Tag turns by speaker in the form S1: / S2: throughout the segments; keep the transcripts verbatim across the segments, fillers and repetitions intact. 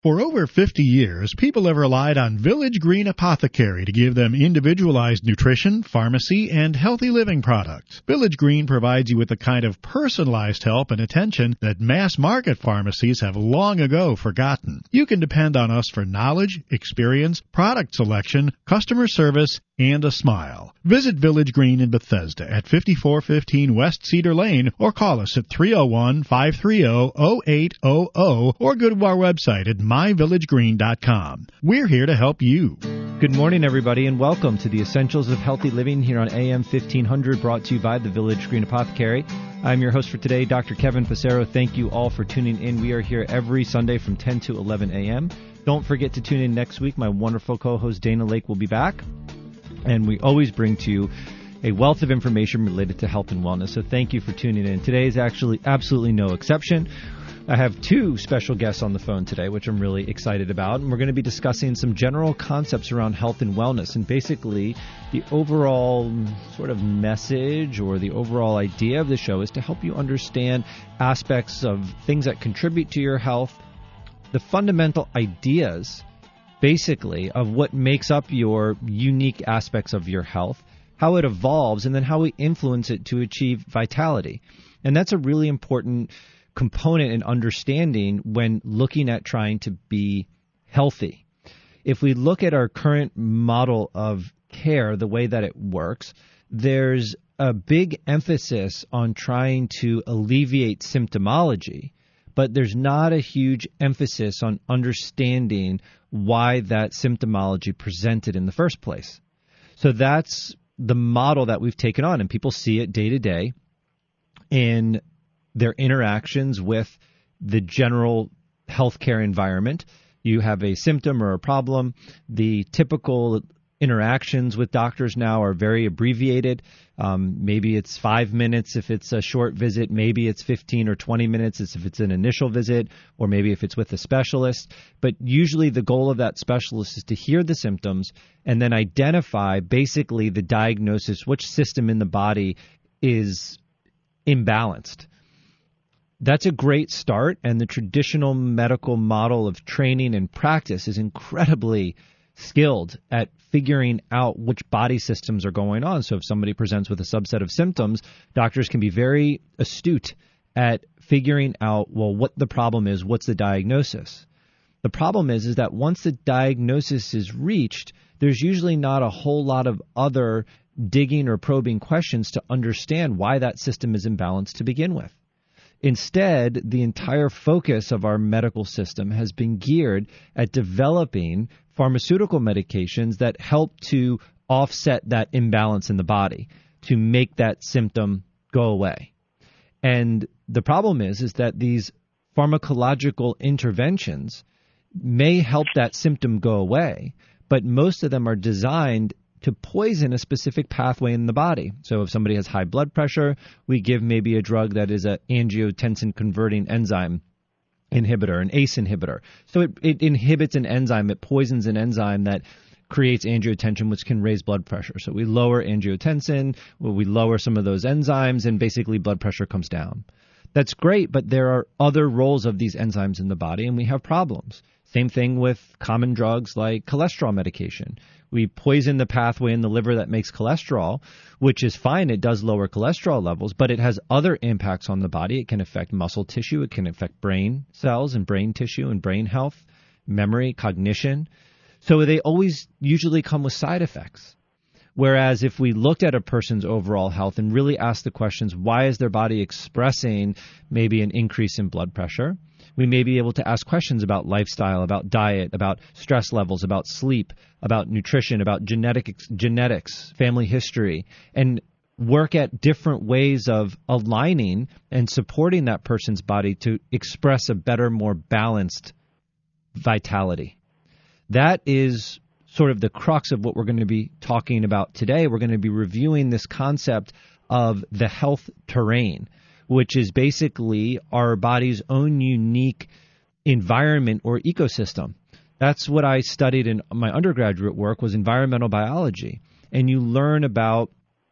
S1: For over fifty years, people have relied on Village Green Apothecary to give them individualized nutrition, pharmacy, and healthy living products. Village Green provides you with the kind of personalized help and attention that mass-market pharmacies have long ago forgotten. You can depend on us for knowledge, experience, product selection, customer service, and a smile. Visit Village Green in Bethesda at fifty-four fifteen West Cedar Lane or call us at three oh one, five three oh, oh eight hundred or go to our website at my village green dot com. We're here to help you.
S2: Good morning, everybody, and welcome to the Essentials of Healthy Living here on A M fifteen hundred, brought to you by the Village Green Apothecary. I'm your host for today, Doctor Kevin Passero. Thank you all for tuning in. We are here every Sunday from ten to eleven a.m. Don't forget to tune in next week. My wonderful co-host Dana Lake will be back. And we always bring to you a wealth of information related to health and wellness. So thank you for tuning in. Today is actually absolutely no exception. I have two special guests on the phone today, which I'm really excited about. And we're going to be discussing some general concepts around health and wellness. And basically, the overall sort of message or the overall idea of the show is to help you understand aspects of things that contribute to your health, the fundamental ideas basically of what makes up your unique aspects of your health, how it evolves, and then how we influence it to achieve vitality. And that's a really important component in understanding when looking at trying to be healthy. If we look at our current model of care, the way that it works, there's a big emphasis on trying to alleviate symptomology, but there's not a huge emphasis on understanding why that symptomology presented in the first place. So that's the model that we've taken on, and people see it day to day in their interactions with the general healthcare environment. You have a symptom or a problem. The typical interactions with doctors now are very abbreviated. Um, maybe it's five minutes if it's a short visit. Maybe it's fifteen or twenty minutes if it's an initial visit, or maybe if it's with a specialist. But usually the goal of that specialist is to hear the symptoms and then identify basically the diagnosis, which system in the body is imbalanced. That's a great start, and the traditional medical model of training and practice is incredibly skilled at figuring out which body systems are going on. So if somebody presents with a subset of symptoms, doctors can be very astute at figuring out, well, what the problem is, what's the diagnosis. The problem is, is that once the diagnosis is reached, there's usually not a whole lot of other digging or probing questions to understand why that system is imbalanced to begin with. Instead, the entire focus of our medical system has been geared at developing pharmaceutical medications that help to offset that imbalance in the body, to make that symptom go away. And the problem is, is that these pharmacological interventions may help that symptom go away, but most of them are designed to poison a specific pathway in the body. So if somebody has high blood pressure, we give maybe a drug that is an angiotensin-converting enzyme inhibitor, an A C E inhibitor. So it, it inhibits an enzyme, it poisons an enzyme that creates angiotensin, which can raise blood pressure. So we lower angiotensin, well, we lower some of those enzymes, and basically blood pressure comes down. That's great, but there are other roles of these enzymes in the body, and we have problems. Same thing with common drugs like cholesterol medication. We poison the pathway in the liver that makes cholesterol, which is fine. It does lower cholesterol levels, but it has other impacts on the body. It can affect muscle tissue. It can affect brain cells and brain tissue and brain health, memory, cognition. So they always usually come with side effects. Whereas if we looked at a person's overall health and really asked the questions, why is their body expressing maybe an increase in blood pressure? We may be able to ask questions about lifestyle, about diet, about stress levels, about sleep, about nutrition, about genetic, genetics, family history, and work at different ways of aligning and supporting that person's body to express a better, more balanced vitality. That is sort of the crux of what we're going to be talking about today. We're going to be reviewing this concept of the health terrain, which is basically our body's own unique environment or ecosystem. That's what I studied in my undergraduate work, was environmental biology. And you learn about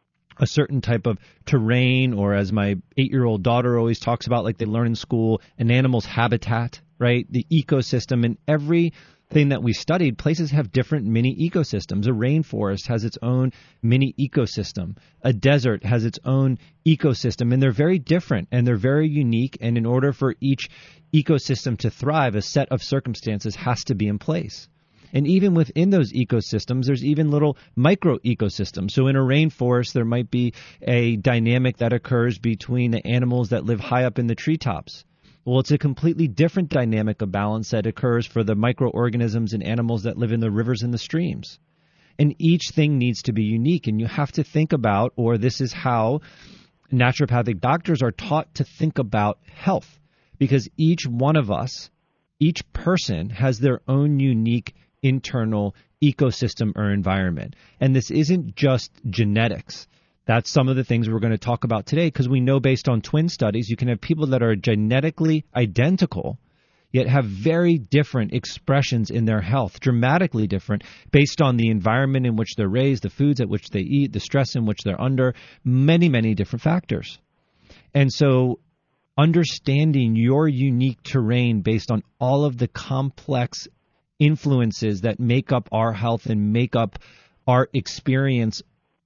S2: a certain type of terrain, or as my eight-year-old daughter always talks about, like they learn in school, an animal's habitat, right? The ecosystem and every thing that we studied, places have different mini ecosystems. A rainforest has its own mini ecosystem. A desert has its own ecosystem, and they're very different and they're very unique. And in order for each ecosystem to thrive, a set of circumstances has to be in place. And even within those ecosystems, there's even little micro ecosystems. So in a rainforest, there might be a dynamic that occurs between the animals that live high up in the treetops. Well, it's a completely different dynamic of balance that occurs for the microorganisms and animals that live in the rivers and the streams. And each thing needs to be unique. And you have to think about, or this is how naturopathic doctors are taught to think about health, because each one of us, each person has their own unique internal ecosystem or environment. And this isn't just genetics. That's some of the things we're going to talk about today, because we know based on twin studies, you can have people that are genetically identical, yet have very different expressions in their health, dramatically different, based on the environment in which they're raised, the foods at which they eat, the stress in which they're under, many, many different factors. And so understanding your unique terrain based on all of the complex influences that make up our health and make up our experience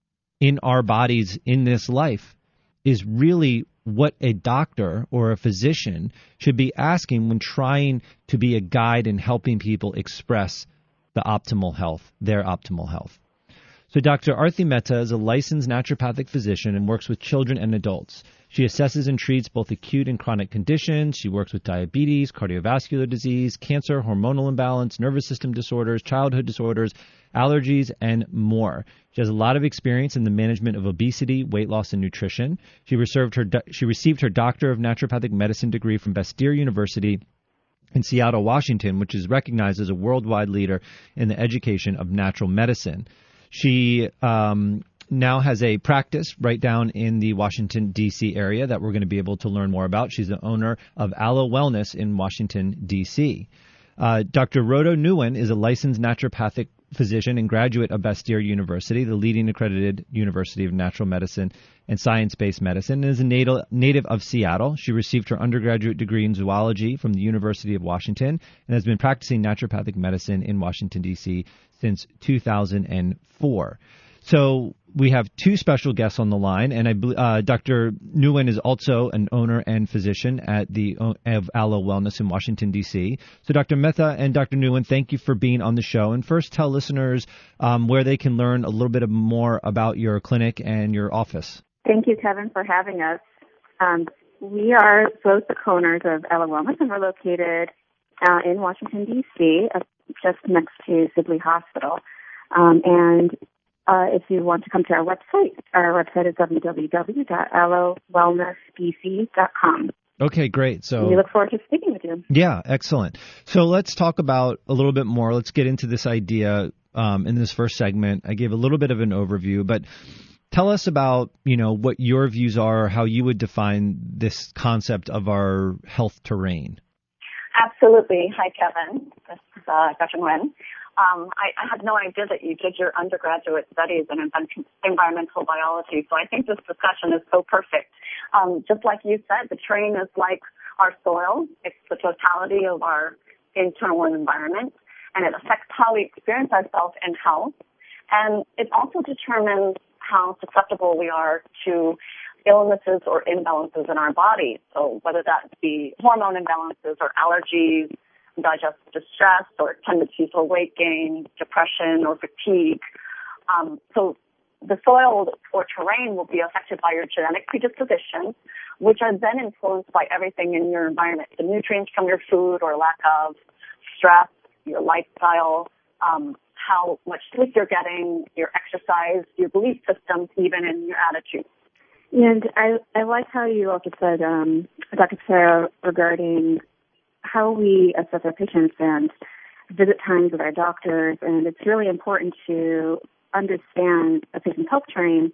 S2: in our bodies in this life is really what a doctor or a physician should be asking when trying to be a guide in helping people express the optimal health, their optimal health. So Doctor Arti Mehta is a licensed naturopathic physician and works with children and adults. She assesses and treats both acute and chronic conditions. She works with diabetes, cardiovascular disease, cancer, hormonal imbalance, nervous system disorders, childhood disorders, allergies, and more. She has a lot of experience in the management of obesity, weight loss, and nutrition. She received her, she received her Doctor of Naturopathic Medicine degree from Bastyr University in Seattle, Washington, which is recognized as a worldwide leader in the education of natural medicine. She um, now has a practice right down in the Washington, D C area that we're going to be able to learn more about. She's the owner of Alo Wellness in Washington, D C. Uh, Doctor Rodo Nguyen is a licensed naturopathic physician and graduate of Bastyr University, the leading accredited university of natural medicine and science-based medicine, and is a native, native of Seattle. She received her undergraduate degree in zoology from the University of Washington and has been practicing naturopathic medicine in Washington, D C since two thousand four. So we have two special guests on the line, and I, uh, Doctor Nguyen is also an owner and physician at the of Alo Wellness in Washington, D C. So Doctor Mehta and Doctor Nguyen, thank you for being on the show. And first, tell listeners um, where they can learn a little bit more about your clinic and your office.
S3: Thank you, Kevin, for having us. Um, we are both the co-owners of Alo Wellness, and we're located uh, in Washington, D C, uh, just next to Sibley Hospital. Um, and Uh, if you want to come to our website, our website is w w w dot alo wellness b c dot com.
S2: Okay, great. So
S3: we look forward to speaking with you.
S2: Yeah, excellent. So let's talk about a little bit more. Let's get into this idea um, in this first segment. I gave a little bit of an overview, but tell us about, you know, what your views are, how you would define this concept of our health terrain.
S4: Absolutely. Hi, Kevin. This is uh, Doctor Nguyen. Um, I, I had no idea that you did your undergraduate studies in environmental biology, so I think this discussion is so perfect. Um, just like you said, the terrain is like our soil. It's the totality of our internal environment, and it affects how we experience ourselves in health. And it also determines how susceptible we are to illnesses or imbalances in our body. So whether that be hormone imbalances or allergies, digestive distress, or tendencies for weight gain, depression, or fatigue. Um, so the soil or terrain will be affected by your genetic predispositions, which are then influenced by everything in your environment, the nutrients from your food or lack of, stress, your lifestyle, um, how much sleep you're getting, your exercise, your belief systems, even in your attitude.
S3: And I, I like how you also said, um, Doctor Sarah, regarding how we assess our patients and visit times with our doctors, and it's really important to understand a patient's health terrain,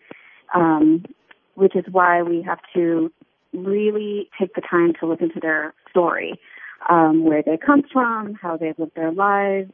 S3: um, which is why we have to really take the time to listen to their story, um, where they come from, how they've lived their lives,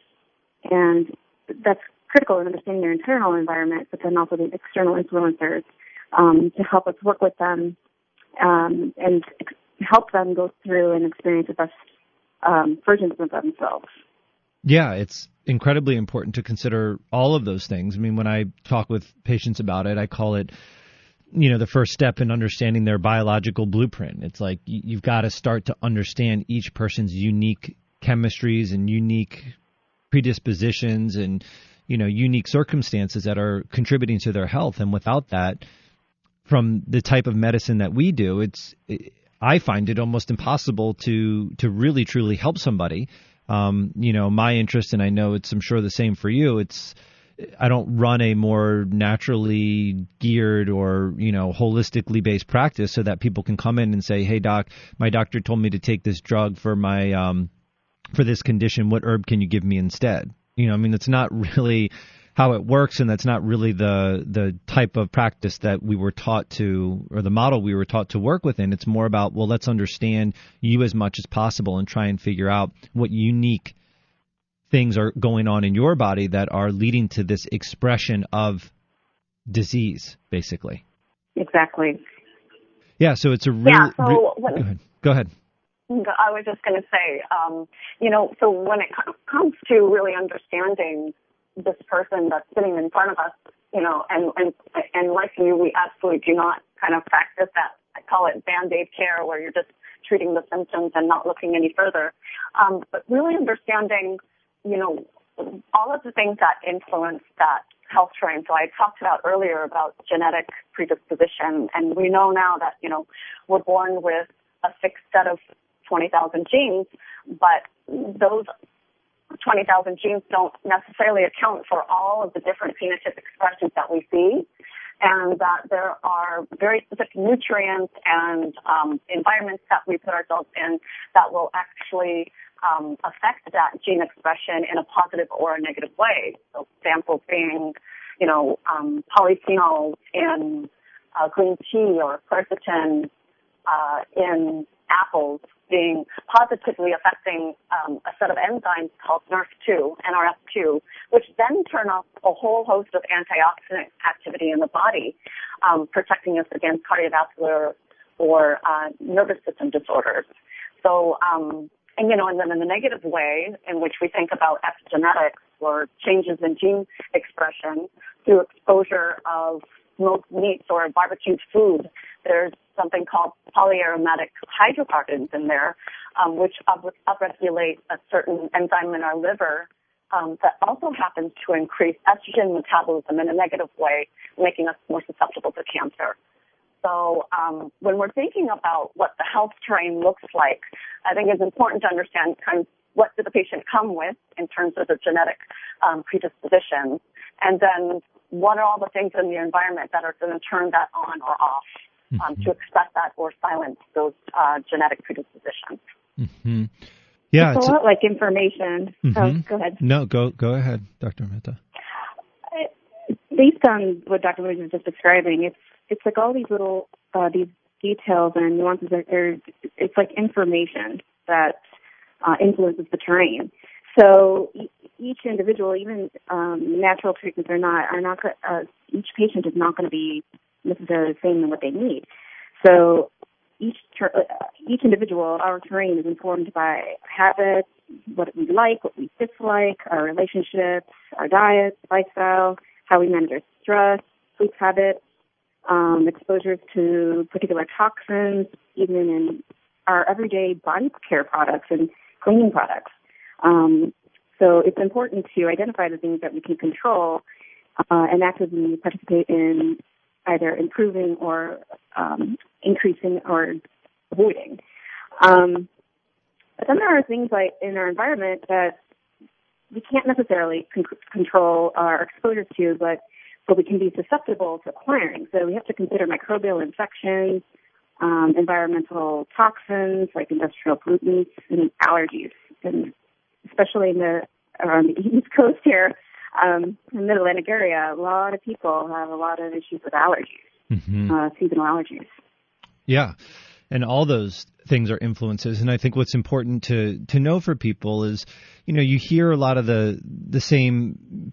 S3: and that's critical in understanding their internal environment, but then also the external influencers um, to help us work with them um, and ex- help them go through and experience the best um, versions of themselves.
S2: Yeah, it's incredibly important to consider all of those things. I mean, when I talk with patients about it, I call it, you know, the first step in understanding their biological blueprint. It's like you've got to start to understand each person's unique chemistries and unique predispositions and, you know, unique circumstances that are contributing to their health. And without that, from the type of medicine that we do, it's I find it almost impossible to to really truly help somebody. Um, you know, my interest, and I know it's I'm sure the same for you. It's I don't run a more naturally geared or, you know, holistically based practice so that people can come in and say, hey, doc, my doctor told me to take this drug for my um, for this condition. What herb can you give me instead? You know, I mean, it's not really how it works, and that's not really the the type of practice that we were taught to, or the model we were taught to work within. It's more about, well, let's understand you as much as possible and try and figure out what unique things are going on in your body that are leading to this expression of disease, basically.
S3: Exactly.
S2: Yeah, so it's a really...
S4: Yeah, so...
S2: Re-
S4: when,
S2: go ahead. Go ahead.
S4: I was just going to say, um, you know, so when it co- comes to really understanding this person that's sitting in front of us, you know, and, and, and like you, we absolutely do not kind of practice that, I call it Band-Aid care, where you're just treating the symptoms and not looking any further. Um, but really understanding, you know, all of the things that influence that health terrain. So I talked about earlier about genetic predisposition, and we know now that, you know, we're born with a fixed set of twenty thousand genes, but those twenty thousand genes don't necessarily account for all of the different phenotypic expressions that we see, and that there are very specific nutrients and um, environments that we put ourselves in that will actually um, affect that gene expression in a positive or a negative way. So examples being, you know, um, polyphenols in uh, green tea or quercetin uh, in apples being positively affecting um, a set of enzymes called N R F two, N R F two, which then turn off a whole host of antioxidant activity in the body, um, protecting us against cardiovascular or uh, nervous system disorders. So, um, and you know, and then in the negative way, in which we think about epigenetics or changes in gene expression through exposure of smoked meats or barbecued food, there's something called polyaromatic hydrocarbons in there, um, which up- upregulate a certain enzyme in our liver um, that also happens to increase estrogen metabolism in a negative way, making us more susceptible to cancer. So um, when we're thinking about what the health terrain looks like, I think it's important to understand kind of what did the patient come with in terms of the genetic um, predisposition, and then what are all the things in the environment that are going to turn that on or off. Um, mm-hmm. to express that or silence those uh, genetic predispositions.
S2: Mm-hmm. Yeah,
S3: it's, it's a lot like information.
S2: Mm-hmm.
S3: Oh, go ahead.
S2: No, go go ahead, Doctor Mehta.
S3: Based on what Doctor Williams was just describing, it's it's like all these little uh, these details and nuances. Are, are it's like information that uh, influences the terrain. So e- each individual, even um, natural treatments are not are not uh, each patient is not going to be necessarily the same in what they need. So each ter- each individual, our terrain is informed by habits, what we like, what we dislike, our relationships, our diet, lifestyle, how we manage our stress, sleep habits, um, exposures to particular toxins, even in our everyday body care products and cleaning products. Um, so it's important to identify the things that we can control uh, and actively participate in either improving or um, increasing or avoiding. Um, but then there are things like in our environment that we can't necessarily con- control our exposure to, but but we can be susceptible to acquiring. So we have to consider microbial infections, um, environmental toxins like industrial pollutants, and allergies. And especially in the around the East Coast here, Um, in the Mid-Atlantic area, a lot of people have a lot of issues with allergies, mm-hmm. uh, seasonal allergies.
S2: Yeah, and all those things are influences. And I think what's important to, to know for people is, you know, you hear a lot of the the same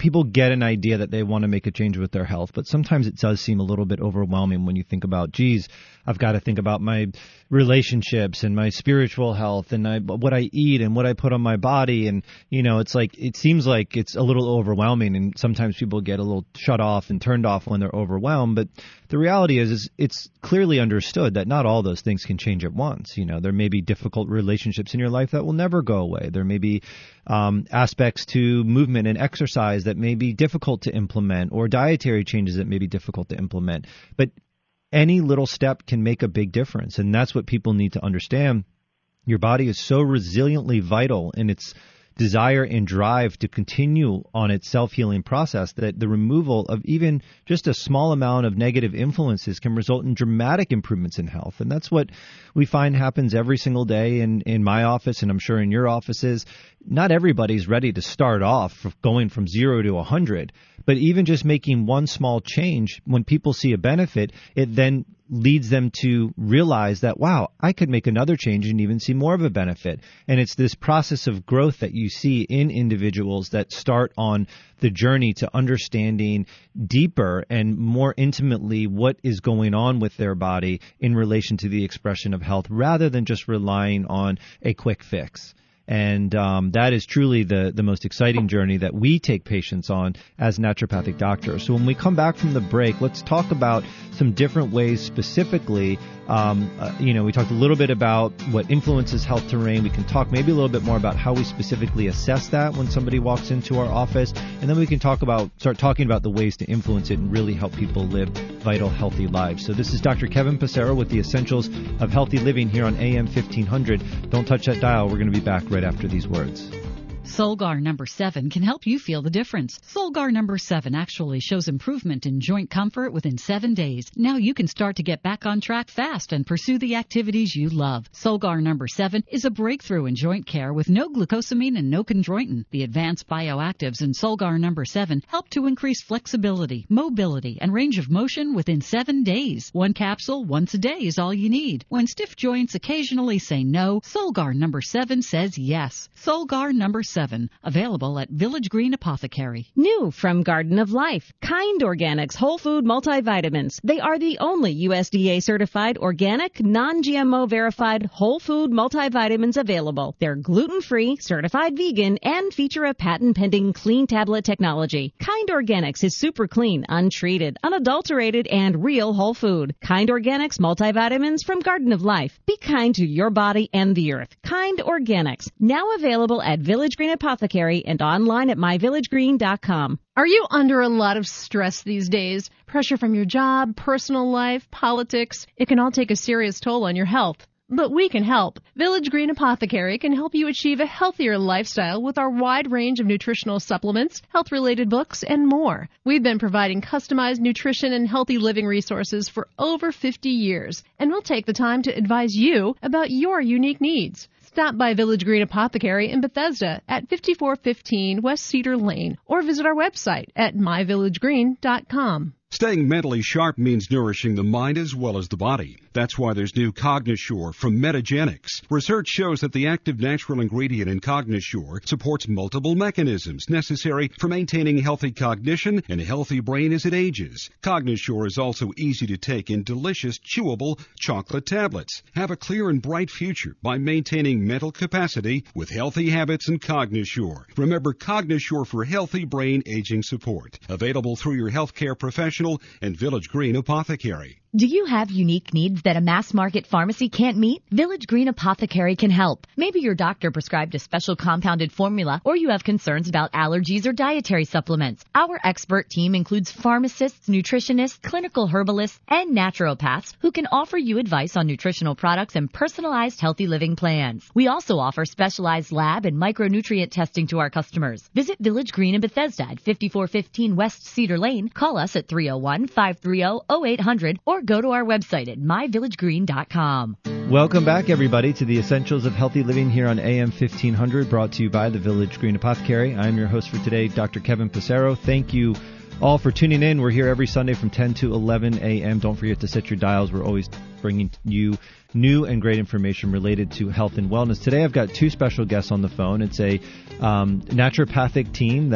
S2: people get an idea that they want to make a change with their health, but sometimes it does seem a little bit overwhelming when you think about, geez, I've got to think about my relationships and my spiritual health and I, what I eat and what I put on my body. And, you know, it's like, it seems like it's a little overwhelming, and sometimes people get a little shut off and turned off when they're overwhelmed. But the reality is, is it's clearly understood that not all those things can change at once. You know, there may be difficult relationships in your life that will never go away. There may be um, aspects to movement and exercise that may be difficult to implement, or dietary changes that may be difficult to implement. But any little step can make a big difference, and that's what people need to understand. Your body is so resiliently vital in its desire and drive to continue on its self-healing process that the removal of even just a small amount of negative influences can result in dramatic improvements in health. And that's what we find happens every single day in, in my office, and I'm sure in your offices. Not everybody's ready to start off going from zero to one hundred, but even just making one small change, when people see a benefit, it then leads them to realize that, wow, I could make another change and even see more of a benefit. And it's this process of growth that you see in individuals that start on the journey to understanding deeper and more intimately what is going on with their body in relation to the expression of health, rather than just relying on a quick fix. And um, that is truly the, the most exciting journey that we take patients on as naturopathic doctors. So when we come back from the break, let's talk about some different ways specifically. Um, uh, you know, we talked a little bit about what influences health terrain. We can talk maybe a little bit more about how we specifically assess that when somebody walks into our office. And then we can talk about, start talking about the ways to influence it and really help people live vital, healthy lives. So this is Doctor Kevin Passero with the Essentials of Healthy Living here on A M fifteen hundred. Don't touch that dial. We're going to be back right after these words.
S5: Solgar number seven can help you feel the difference. Solgar number seven actually shows improvement in joint comfort within seven days. Now you can start to get back on track fast and pursue the activities you love. Solgar number seven is a breakthrough in joint care with no glucosamine and no chondroitin. The advanced bioactives in Solgar number seven help to increase flexibility, mobility, and range of motion within seven days. One capsule once a day is all you need. When stiff joints occasionally say no, Solgar number seven says yes. Solgar number seven, available at Village Green Apothecary.
S6: New from Garden of Life, Kind Organics Whole Food Multivitamins. They are the only U S D A certified, organic, non-G M O verified whole food multivitamins available. They're gluten-free, certified vegan, and feature a patent-pending clean tablet technology. Kind Organics is super clean, untreated, unadulterated, and real whole food. Kind Organics multivitamins from Garden of Life. Be kind to your body and the earth. Kind Organics, now available at Village Green Apothecary and online at my village green dot com.
S7: Are you under a lot of stress these days? Pressure from your job, personal life, politics? It can all take a serious toll on your health. But we can help. Village Green Apothecary can help you achieve a healthier lifestyle with our wide range of nutritional supplements, health-related books, and more. We've been providing customized nutrition and healthy living resources for over fifty years, and we'll take the time to advise you about your unique needs. Stop by Village Green Apothecary in Bethesda at fifty-four fifteen West Cedar Lane, or visit our website at my village green dot com.
S8: Staying mentally sharp means nourishing the mind as well as the body. That's why there's new Cognisure from Metagenics. Research shows that the active natural ingredient in Cognisure supports multiple mechanisms necessary for maintaining healthy cognition and a healthy brain as it ages. Cognisure is also easy to take in delicious, chewable chocolate tablets. Have a clear and bright future by maintaining mental capacity with healthy habits and Cognisure. Remember, Cognisure for healthy brain aging support. Available through your healthcare professional and Village Green Apothecary.
S9: Do you have unique needs that a mass market pharmacy can't meet? Village Green Apothecary can help. Maybe your doctor prescribed a special compounded formula, or you have concerns about allergies or dietary supplements. Our expert team includes pharmacists, nutritionists, clinical herbalists, and naturopaths who can offer you advice on nutritional products and personalized healthy living plans. We also offer specialized lab and micronutrient testing to our customers. Visit Village Green in Bethesda at fifty-four fifteen West Cedar Lane. Call us at three oh one, five three oh, oh eight hundred or go to our website at my village green dot com.
S2: Welcome back, everybody, to the Essentials of Healthy Living here on A M fifteen hundred, brought to you by the Village Green Apothecary. I'm your host for today, Doctor Kevin Passero. Thank you all for tuning in. We're here every Sunday from ten to eleven a.m. Don't forget to set your dials. We're always bringing you new and great information related to health and wellness. Today I've got two special guests on the phone. It's a um, naturopathic team that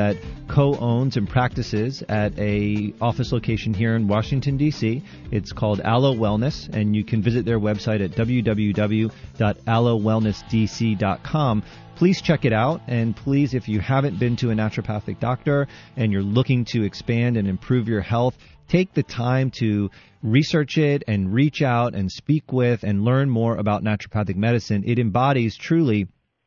S2: co-owns and practices at a office location here in Washington, D C. It's called Aloe Wellness, and you can visit their website at w w w dot aloe wellness d c dot com. Please check it out, and please, if you haven't been to a naturopathic doctor and you're looking to expand and improve your health, take the time to research it and reach out and speak with and learn more about naturopathic medicine. It embodies truly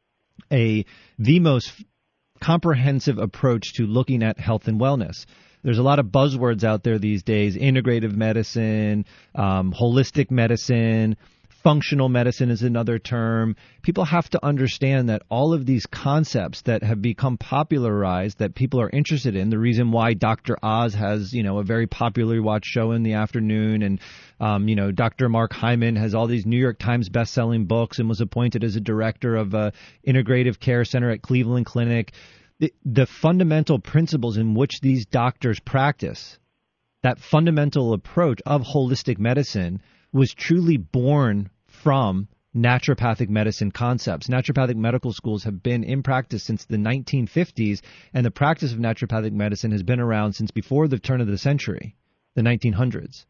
S2: a the most comprehensive approach to looking at health and wellness. There's a lot of buzzwords out there these days: integrative medicine, um, holistic medicine, functional medicine is another term. People have to understand that all of these concepts that have become popularized, that people are interested in, the reason why Doctor Oz has, you know, a very popularly watched show in the afternoon, and, um, you know, Doctor Mark Hyman has all these New York Times best-selling books and was appointed as a director of a integrative care center at Cleveland Clinic. The, the fundamental principles in which these doctors practice, that fundamental approach of holistic medicine, was truly born from naturopathic medicine concepts. Naturopathic medical schools have been in practice since the nineteen fifties, and the practice of naturopathic medicine has been around since before the turn of the century, the nineteen hundreds.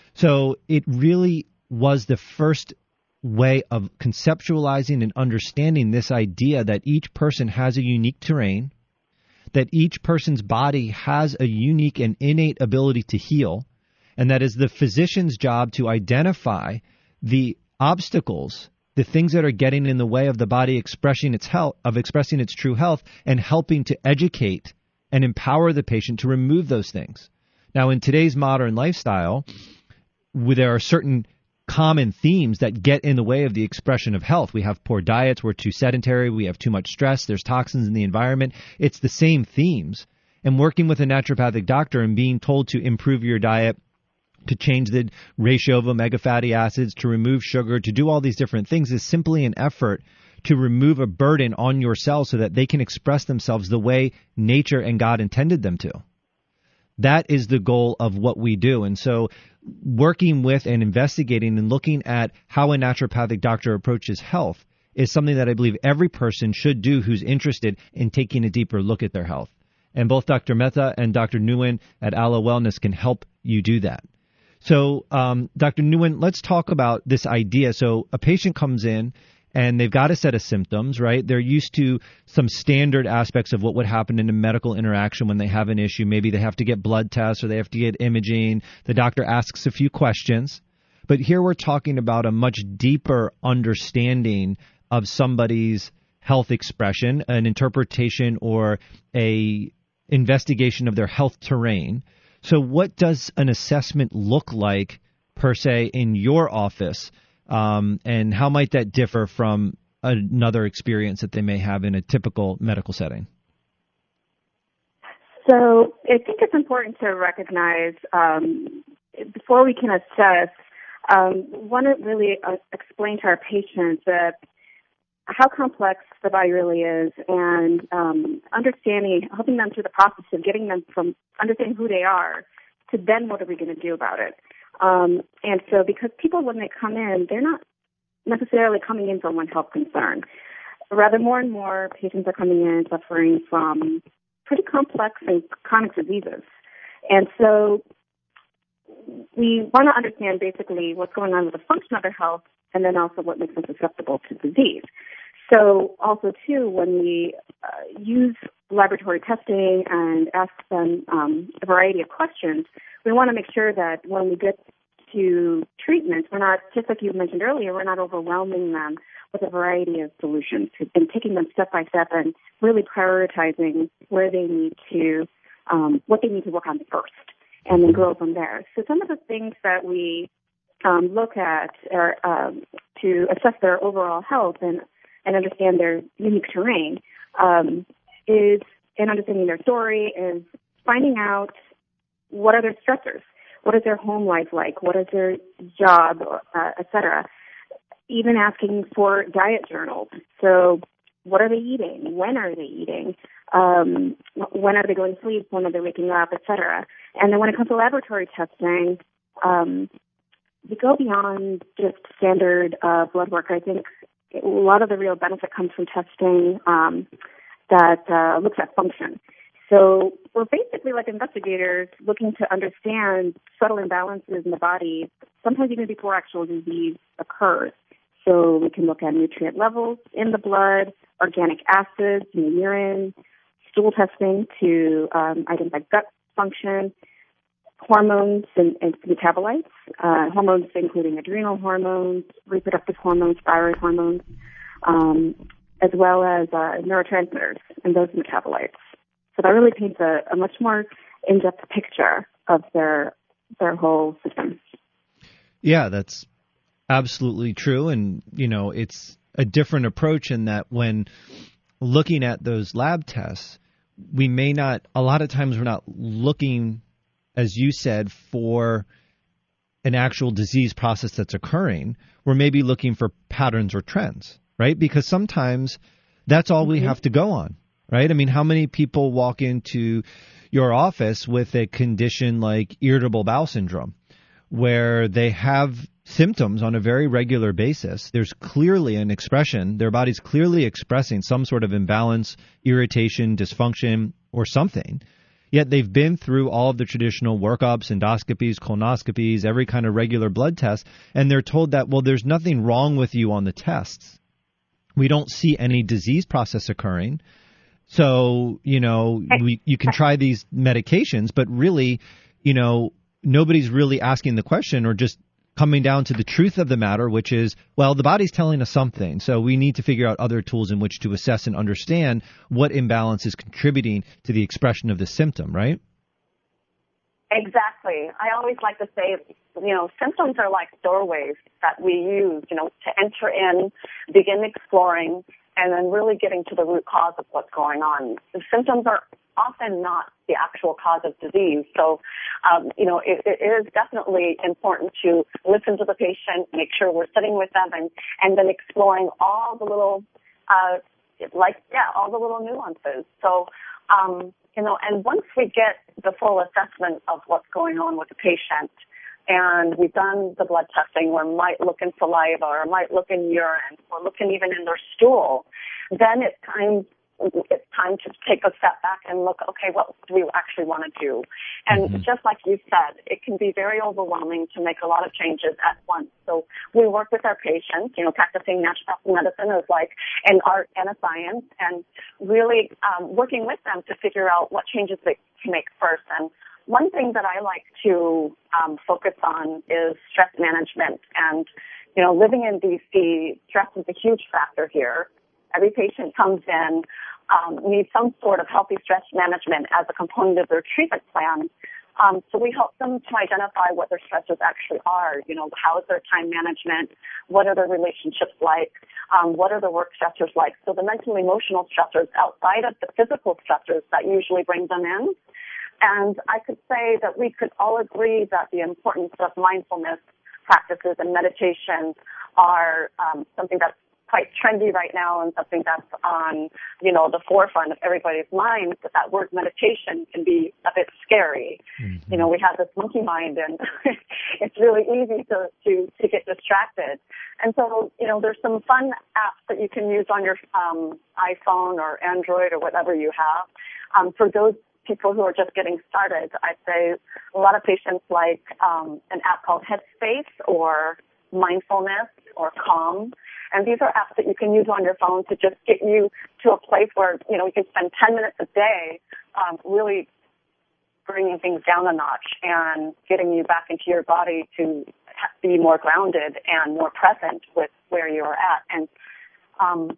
S2: So it really was the first way of conceptualizing and understanding this idea that each person has a unique terrain, that each person's body has a unique and innate ability to heal, and that is the physician's job to identify the obstacles, the things that are getting in the way of the body expressing its health, of expressing its true health, and helping to educate and empower the patient to remove those things. Now, in today's modern lifestyle, where there are certain common themes that get in the way of the expression of health. We have poor diets, we're too sedentary, we have too much stress, there's toxins in the environment. It's the same themes. And working with a naturopathic doctor and being told to improve your diet, to change the ratio of omega fatty acids, to remove sugar, to do all these different things is simply an effort to remove a burden on your cells so that they can express themselves the way nature and God intended them to. That is the goal of what we do. And so working with and investigating and looking at how a naturopathic doctor approaches health is something that I believe every person should do who's interested in taking a deeper look at their health. And both Doctor Mehta and Doctor Nguyen at Aloe Wellness can help you do that. So, um, Doctor Nguyen, let's talk about this idea. So a patient comes in and they've got a set of symptoms, right? They're used to some standard aspects of what would happen in a medical interaction when they have an issue. Maybe they have to get blood tests or they have to get imaging. The doctor asks a few questions. But here we're talking about a much deeper understanding of somebody's health expression, an interpretation or a investigation of their health terrain. So what does an assessment look like, per se, in your office? Um, and how might that differ from another experience that they may have in a typical medical setting?
S3: So I think it's important to recognize, um, before we can assess, um, want to really uh, explain to our patients that how complex the body really is, and um, understanding, helping them through the process of getting them from understanding who they are to then what are we going to do about it. Um, and so because people, when they come in, they're not necessarily coming in for one health concern. Rather, more and more patients are coming in suffering from pretty complex and chronic diseases. And so we want to understand basically what's going on with the function of their health and then also what makes them susceptible to disease. So also, too, when we uh, use laboratory testing and ask them um, a variety of questions, we want to make sure that when we get to treatment, we're not, just like you mentioned earlier, we're not overwhelming them with a variety of solutions and taking them step by step and really prioritizing where they need to, um, what they need to work on first and then grow from there. So some of the things that we um, look at are, um, to assess their overall health and and understand their unique terrain, um, is, and understanding their story, is finding out what are their stressors, what is their home life like, what is their job, uh, et cetera. Even asking for diet journals. So what are they eating? When are they eating? Um, when are they going to sleep? When are they waking up, et cetera. And then when it comes to laboratory testing, um, we go beyond just standard uh, blood work. I think a lot of the real benefit comes from testing um, that uh, looks at function. So we're basically like investigators looking to understand subtle imbalances in the body, sometimes even before actual disease occurs. So we can look at nutrient levels in the blood, organic acids in the urine, stool testing to um, identify gut function, hormones and, and metabolites, uh, hormones including adrenal hormones, reproductive hormones, thyroid hormones, um, as well as uh, neurotransmitters and those metabolites. So that really paints a, a much more in-depth picture of their their whole system.
S2: Yeah, that's absolutely true. And, you know, it's a different approach in that when looking at those lab tests, we may not, a lot of times we're not looking, as you said, for an actual disease process that's occurring. We're maybe looking for patterns or trends, right? Because sometimes that's all mm-hmm. we have to go on. Right? I mean, how many people walk into your office with a condition like irritable bowel syndrome, where they have symptoms on a very regular basis? There's clearly an expression. Their body's clearly expressing some sort of imbalance, irritation, dysfunction, or something. Yet they've been through all of the traditional workups, endoscopies, colonoscopies, every kind of regular blood test, and they're told that, well, there's nothing wrong with you on the tests. We don't see any disease process occurring. So, you know, we, you can try these medications, but really, you know, nobody's really asking the question or just coming down to the truth of the matter, which is, well, the body's telling us something. So we need to figure out other tools in which to assess and understand what imbalance is contributing to the expression of the symptom, right?
S4: Exactly. I always like to say, you know, symptoms are like doorways that we use, you know, to enter in, begin exploring, and then really getting to the root cause of what's going on. The symptoms are often not the actual cause of disease. So, um, you know, it, it is definitely important to listen to the patient, make sure we're sitting with them, and, and then exploring all the little, uh, like, yeah, all the little nuances. So, um, you know, and once we get the full assessment of what's going on with the patient, and we've done the blood testing, we might look in saliva or might look in urine or looking even in their stool, then it's time it's time to take a step back and look, okay, what do we actually want to do? And mm-hmm. just like you said, it can be very overwhelming to make a lot of changes at once. So we work with our patients, you know, practicing naturopathic medicine is like an art and a science, and really um, working with them to figure out what changes they can make first. And one thing that I like to um, focus on is stress management. And, you know, living in D C, stress is a huge factor here. Every patient comes in, um, needs some sort of healthy stress management as a component of their treatment plan. Um, so we help them to identify what their stressors actually are. You know, how is their time management? What are their relationships like? Um, what are the work stressors like? So the mental emotional stressors outside of the physical stressors that usually bring them in. And I could say that we could all agree that the importance of mindfulness practices and meditation are um, something that's quite trendy right now and something that's on, you know, the forefront of everybody's mind. But that word meditation can be a bit scary. Mm-hmm. You know, we have this monkey mind, and it's really easy to, to, to get distracted. And so, you know, there's some fun apps that you can use on your um, iPhone or Android or whatever you have. Um, for those people who are just getting started, I'd say a lot of patients like um, an app called Headspace or Mindfulness or Calm. And these are apps that you can use on your phone to just get you to a place where, you know, you can spend ten minutes a day um, really bringing things down a notch and getting you back into your body to be more grounded and more present with where you're at. And um,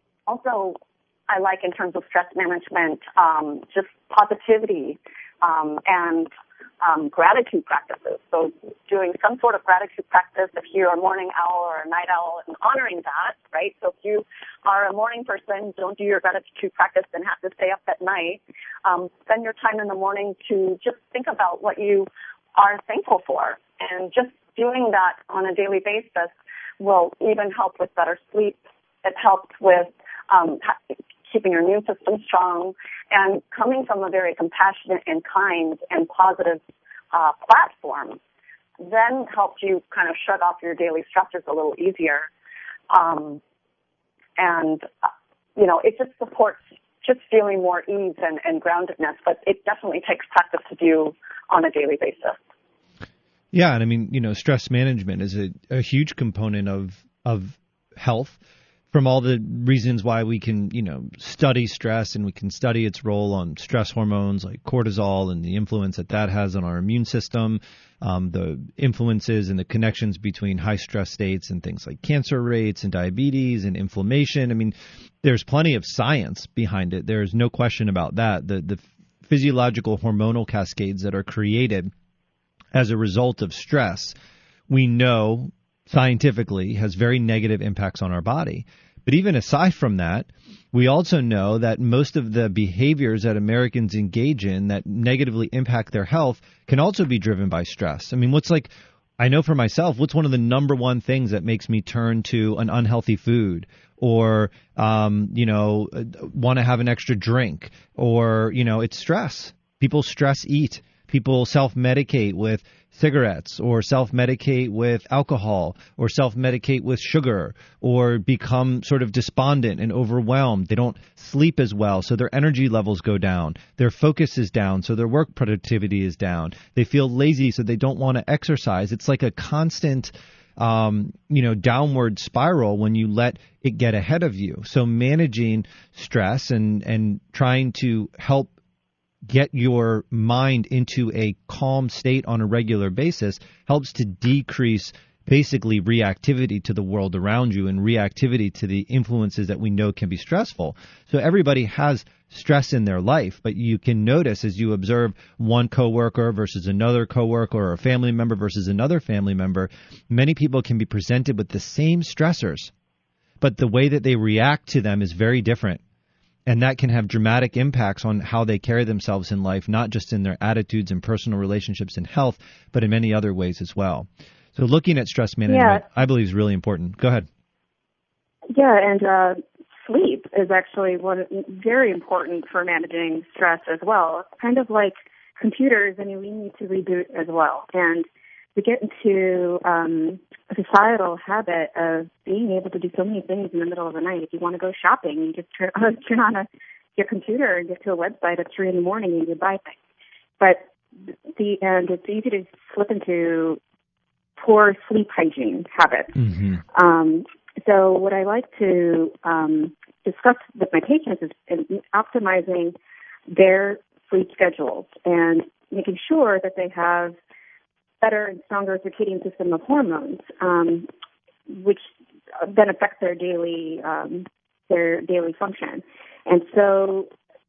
S4: also, I like in terms of stress management, um, just positivity um, and um, gratitude practices. So doing some sort of gratitude practice if you're a morning owl or a night owl and honoring that, right? So if you are a morning person, don't do your gratitude practice and have to stay up at night. Um, spend your time in the morning to just think about what you are thankful for. And just doing that on a daily basis will even help with better sleep. It helps with um, keeping your immune system strong, and coming from a very compassionate and kind and positive uh, platform then helps you kind of shut off your daily stressors a little easier. Um, and, uh, you know, it just supports just feeling more ease and, and groundedness. But it definitely takes practice to do on a daily basis.
S2: Yeah, and I mean, you know, stress management is a, a huge component of of health, from all the reasons why we can, you know, study stress, and we can study its role on stress hormones like cortisol and the influence that that has on our immune system, um, the influences and the connections between high stress states and things like cancer rates and diabetes and inflammation. I mean, there's plenty of science behind it. There's no question about that. The the physiological hormonal cascades that are created as a result of stress, we know scientifically has very negative impacts on our body. But even aside from that, we also know that most of the behaviors that Americans engage in that negatively impact their health can also be driven by stress. I mean, what's like, I know for myself, what's one of the number one things that makes me turn to an unhealthy food, or, um, you know, want to have an extra drink, or, you know, it's stress. People stress eat. People self-medicate with cigarettes, or self-medicate with alcohol, or self-medicate with sugar, or become sort of despondent and overwhelmed. They don't sleep as well, so their energy levels go down. Their focus is down, so their work productivity is down. They feel lazy, so they don't want to exercise. It's like a constant, um, you know, downward spiral when you let it get ahead of you. So managing stress and, and trying to help get your mind into a calm state on a regular basis helps to decrease basically reactivity to the world around you and reactivity to the influences that we know can be stressful. So everybody has stress in their life, but you can notice as you observe one coworker versus another coworker, or a family member versus another family member, many people can be presented with the same stressors, but the way that they react to them is very different. And that can have dramatic impacts on how they carry themselves in life, not just in their attitudes and personal relationships and health, but in many other ways as well. So looking at stress management, yeah. I believe, is really important. Go ahead.
S3: Yeah, and uh, sleep is actually one very important for managing stress as well. Kind of like computers, I mean, we need to reboot as well. And we get into um, a societal habit of being able to do so many things in the middle of the night. If you want to go shopping, you just turn, turn on a, your computer and get to a website at three in the morning and you buy things. But the and it's easy to slip into poor sleep hygiene habits. Mm-hmm. Um, so what I like to um, discuss with my patients is, is optimizing their sleep schedules and making sure that they have better and stronger circadian system of hormones, um, which then affect their daily um, their daily function. And so,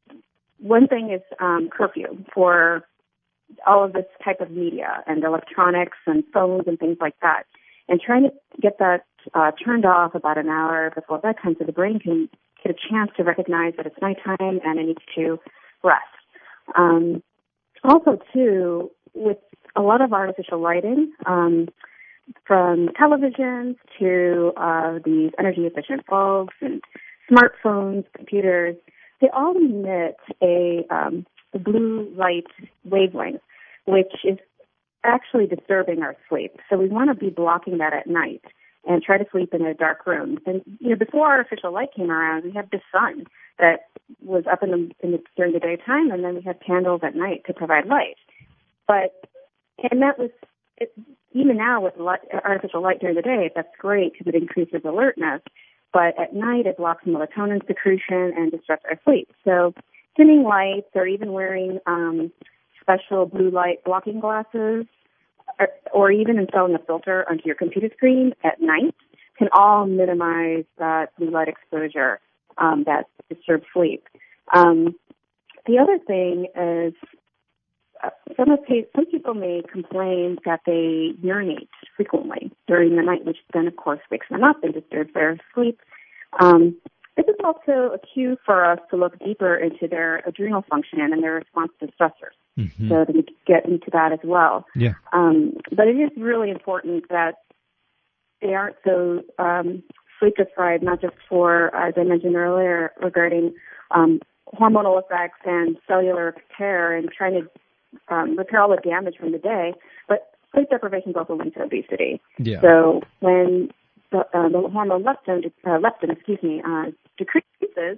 S3: one thing is um, curfew for all of this type of media and electronics and phones and things like that, and trying to get that uh, turned off about an hour before bedtime, so the brain can get a chance to recognize that it's nighttime and it needs to rest. Um, also, too, with a lot of artificial lighting, um, from televisions to uh, these energy-efficient bulbs and smartphones, computers, they all emit a, um, a blue light wavelength, which is actually disturbing our sleep. So we want to be blocking that at night and try to sleep in a dark room. And you know, before artificial light came around, we had the sun that was up in the, in the during the daytime, and then we had candles at night to provide light. But and that was it, even now with light, artificial light during the day, that's great because it increases alertness. But at night, it blocks melatonin secretion and disrupts our sleep. So dimming lights, or even wearing um, special blue light blocking glasses, or, or even installing a filter onto your computer screen at night, can all minimize that blue light exposure um, that disturbs sleep. Um, the other thing is uh, some of some people may complain that they urinate frequently during the night, which then, of course, wakes them up and disturbs their sleep. Um, this is also a cue for us to look deeper into their adrenal function and their response to stressors. Mm-hmm. So that we can get into that as well.
S2: Yeah.
S3: Um, but it is really important that they aren't so um, sleep deprived, not just for, as I mentioned earlier, regarding um, hormonal effects and cellular repair and trying to um, repair all the damage from the day, but sleep deprivation is also linked to obesity.
S2: Yeah.
S3: So when the, uh, the hormone leptin, uh, leptin, excuse me, uh, decreases,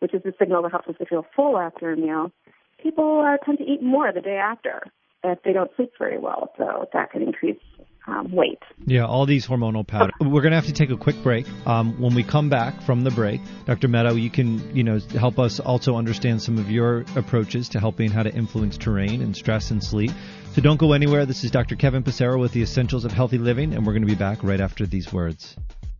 S3: which is the signal that helps us to feel full after a meal, people uh, tend to eat more the day after if they don't sleep very well. So that can increase um, weight.
S2: Yeah, all these hormonal patterns. We're going to have to take a quick break. Um, when we come back from the break, Doctor Meadow, you can, you know, help us also understand some of your approaches to helping how to influence terrain and stress and sleep. So don't go anywhere. This is Doctor Kevin Passero with the Essentials of Healthy Living, and we're going to be back right after these words.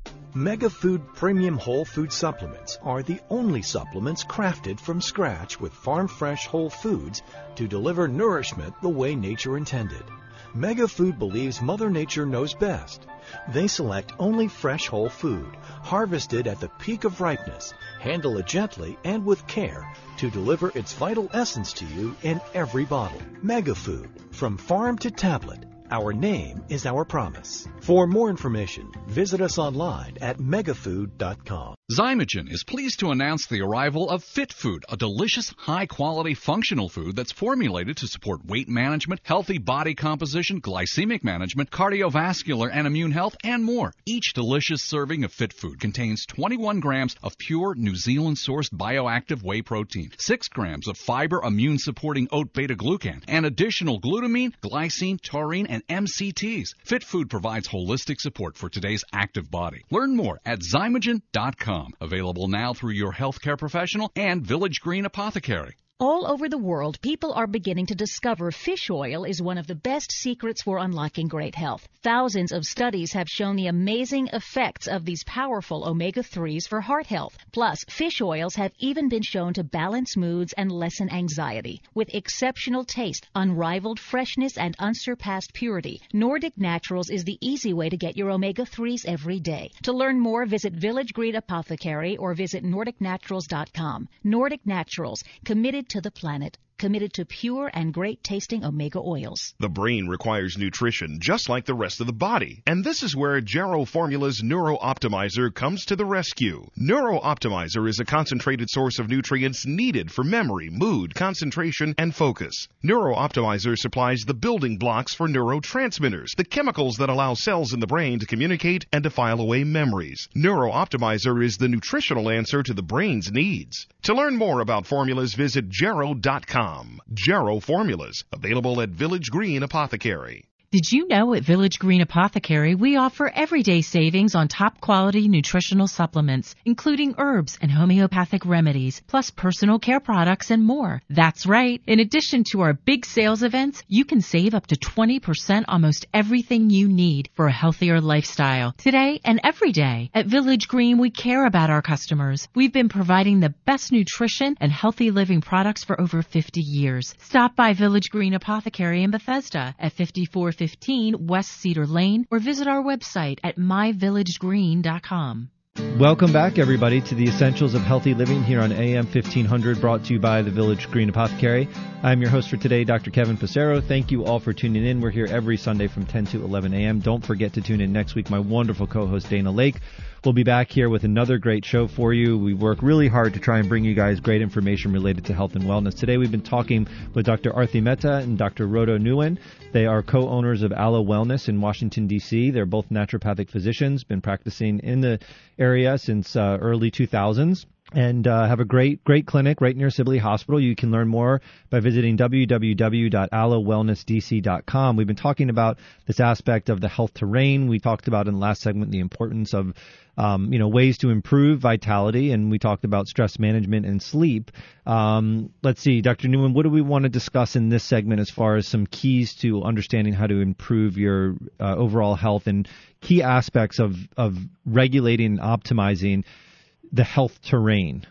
S10: MegaFood Premium Whole Food Supplements are the only supplements crafted from scratch with farm-fresh whole foods to deliver nourishment the way nature intended. MegaFood believes Mother Nature knows best. They select only fresh whole food, harvested at the peak of ripeness, handle it gently and with care to deliver its vital essence to you in every bottle. MegaFood, from farm to tablet. Our name is our promise. For more information, visit us online at megafood dot com.
S11: Zymogen is pleased to announce the arrival of Fit Food, a delicious, high-quality, functional food that's formulated to support weight management, healthy body composition, glycemic management, cardiovascular and immune health, and more. Each delicious serving of Fit Food contains twenty-one grams of pure New Zealand-sourced bioactive whey protein, six grams of fiber immune-supporting oat beta-glucan, and additional glutamine, glycine, taurine, and M C Ts. Fit Food provides holistic support for today's active body. Learn more at zymogen dot com. Available now through your healthcare professional and Village Green Apothecary.
S12: All over the world, people are beginning to discover fish oil is one of the best secrets for unlocking great health. Thousands of studies have shown the amazing effects of these powerful omega threes for heart health. Plus, fish oils have even been shown to balance moods and lessen anxiety. With exceptional taste, unrivaled freshness, and unsurpassed purity, Nordic Naturals is the easy way to get your omega threes every day. To learn more, visit Village Green Apothecary or visit nordic naturals dot com. Nordic Naturals, committed to the planet, committed to pure and great-tasting omega oils.
S13: The brain requires nutrition just like the rest of the body. And this is where Jarrow Formula's Neuro Optimizer comes to the rescue. Neuro Optimizer is a concentrated source of nutrients needed for memory, mood, concentration, and focus. Neuro Optimizer supplies the building blocks for neurotransmitters, the chemicals that allow cells in the brain to communicate and to file away memories. Neuro Optimizer is the nutritional answer to the brain's needs. To learn more about formulas, visit jarrow dot com. Jarrow Formulas, available at Village Green Apothecary.
S14: Did you know at Village Green Apothecary we offer everyday savings on top quality nutritional supplements, including herbs and homeopathic remedies, plus personal care products and more? That's right. In addition to our big sales events, you can save up to twenty percent almost everything you need for a healthier lifestyle. Today and every day. At Village Green, we care about our customers. We've been providing the best nutrition and healthy living products for over fifty years. Stop by Village Green Apothecary in Bethesda at fifty-four fifteen West Cedar Lane or visit our website at my village green dot com.
S2: Welcome back, everybody, to the Essentials of Healthy Living here on A M fifteen hundred, brought to you by the Village Green Apothecary. I'm your host for today, Doctor Kevin Passero. Thank you all for tuning in. We're here every Sunday from ten to eleven a.m. Don't forget to tune in next week. My wonderful co-host, Dana Lake, will be back here with another great show for you. We work really hard to try and bring you guys great information related to health and wellness. Today we've been talking with Doctor Arthi Mehta and Doctor Rodo Nguyen. They are co-owners of Aloe Wellness in Washington, D C. They're both naturopathic physicians, been practicing in the area since uh, early two thousands. And uh, have a great, great clinic right near Sibley Hospital. You can learn more by visiting w w w dot aloe wellness d c dot com. We've been talking about this aspect of the health terrain. We talked about in the last segment the importance of, um, you know, ways to improve vitality, and we talked about stress management and sleep. Um, let's see, Doctor Nguyen, what do we want to discuss in this segment as far as some keys to understanding how to improve your uh, overall health and key aspects of, of regulating and optimizing the health terrain?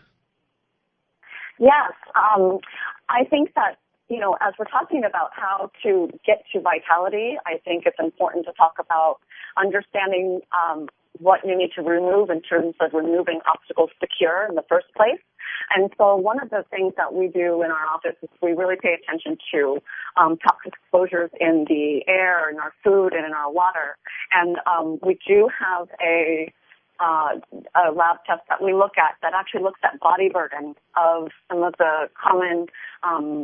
S4: Yes. Um, I think that, you know, as we're talking about how to get to vitality, I think it's important to talk about understanding um, what you need to remove in terms of removing obstacles to cure in the first place. And so one of the things that we do in our office is we really pay attention to um, toxic exposures in the air, in our food, and in our water. And um, we do have a Uh, a lab test that we look at that actually looks at body burden of some of the common um,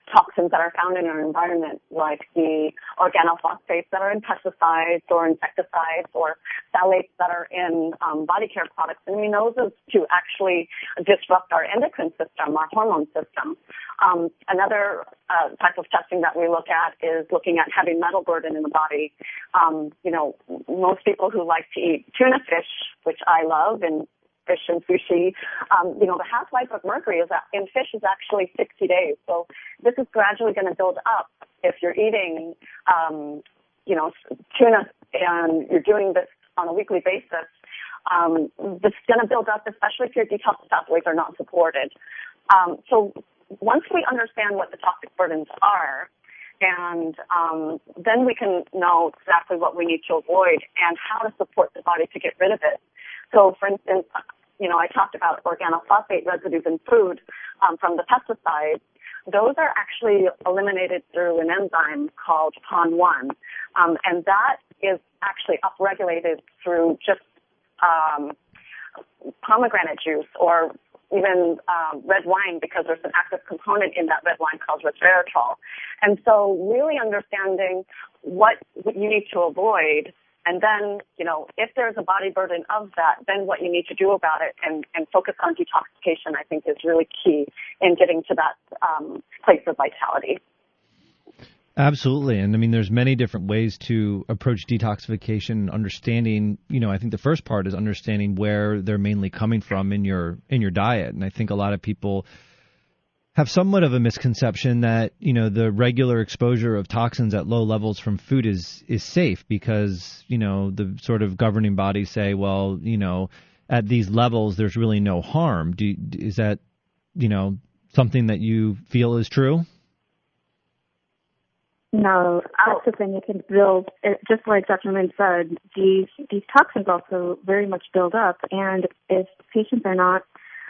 S4: toxins that are found in our environment, like the organophosphates that are in pesticides or insecticides or phthalates that are in um, body care products. And we know those to actually disrupt our endocrine system, our hormone system. Um, another uh, type of testing that we look at is looking at heavy metal burden in the body. Um, you know, most people who like to eat tuna fish, which I love, and fish and sushi, um, you know, the half-life of mercury is in fish is actually sixty days. So this is gradually going to build up if you're eating, um, you know, tuna and you're doing this on a weekly basis. Um, this is going to build up, especially if your detox pathways are not supported. Um, so once we understand what the toxic burdens are, and um, then we can know exactly what we need to avoid and how to support the body to get rid of it. So, for instance, you know, I talked about organophosphate residues in food um, from the pesticides. Those are actually eliminated through an enzyme called P O N one, um, and that is actually upregulated through just um, pomegranate juice or even um, red wine, because there's an active component in that red wine called resveratrol. And so really understanding what you need to avoid, and then, you know, if there's a body burden of that, then what you need to do about it and, and focus on detoxification, I think, is really key in getting to that um, place of vitality.
S2: Absolutely. And I mean, there's many different ways to approach detoxification, understanding, you know, I think the first part is understanding where they're mainly coming from in your in your diet. And I think a lot of people have somewhat of a misconception that, you know, the regular exposure of toxins at low levels from food is is safe because, you know, the sort of governing bodies say, well, you know, at these levels, there's really no harm. Do, is that, you know, something that you feel is true?
S3: No, that's the thing. It can build, just like Doctor Lin said, these these toxins also very much build up, and if patients are not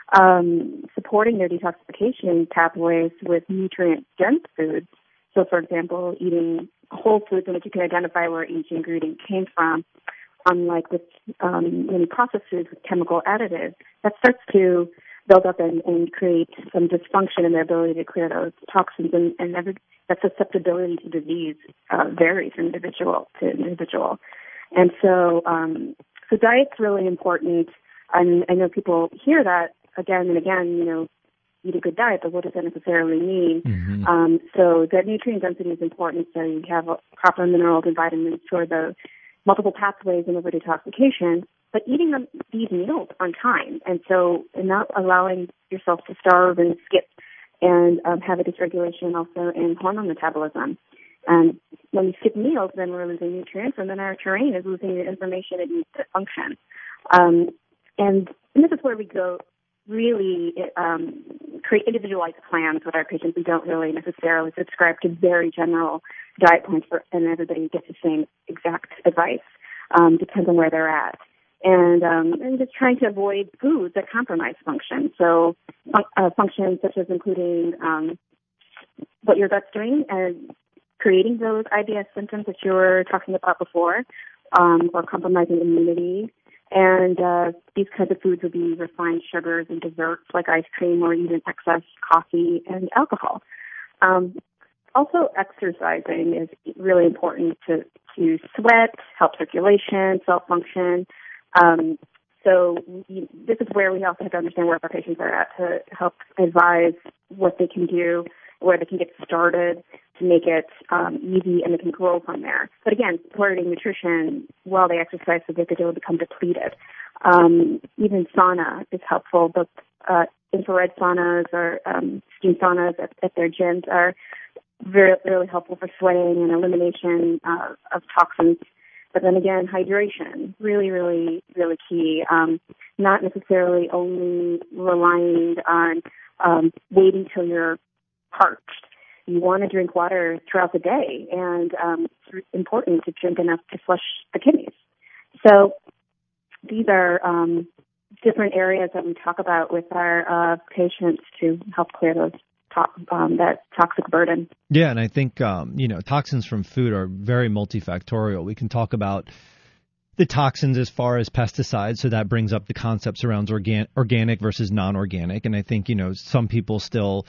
S3: um, supporting their detoxification pathways with nutrient-dense foods, so for example, eating whole foods in which you can identify where each ingredient came from, unlike with um, many processed foods with chemical additives, that starts to build up and, and create some dysfunction in their ability to clear those toxins, and, and every, that susceptibility to disease uh, varies from individual to individual. And so, um, so diet's really important. And I know people hear that again and again, you know, eat a good diet, but what does that necessarily mean? Mm-hmm. Um, so that nutrient density is important, so you have proper minerals and vitamins for the multiple pathways in over detoxification, but eating them, these meals on time, and so and not allowing yourself to starve and skip and um, have a dysregulation also in hormone metabolism. And when we skip meals, then we're losing nutrients, and then our terrain is losing the information it needs to function. Um, and, and this is where we go really um, create individualized plans with our patients. We don't really necessarily subscribe to very general diet plans, for, and everybody gets the same exact advice. Um, depends on where they're at. And, um, and just trying to avoid foods that compromise function. So uh, functions such as including um, what your gut's doing and creating those I B S symptoms that you were talking about before, um, or compromising immunity. And uh, these kinds of foods would be refined sugars and desserts like ice cream or even excess coffee and alcohol. Um, also, exercising is really important to, to sweat, help circulation, cell function. Um, so we, this is where we also have to understand where our patients are at to help advise what they can do, where they can get started to make it um, easy, and they can grow from there. But again, supporting nutrition while they exercise so that they don't become depleted. Um, even sauna is helpful, but uh, infrared saunas or um, steam saunas at, at their gyms are very, really helpful for sweating and elimination uh, of toxins. But then again, hydration, really, really, really key. Um, not necessarily only relying on um, waiting till you're parched. You want to drink water throughout the day, and um, it's important to drink enough to flush the kidneys. So these are um, different areas that we talk about with our uh, patients to help clear those to- um, that toxic burden.
S2: Yeah, and I think um, you know toxins from food are very multifactorial. We can talk about the toxins as far as pesticides, so that brings up the concepts around organ- organic versus non-organic. And I think you know some people still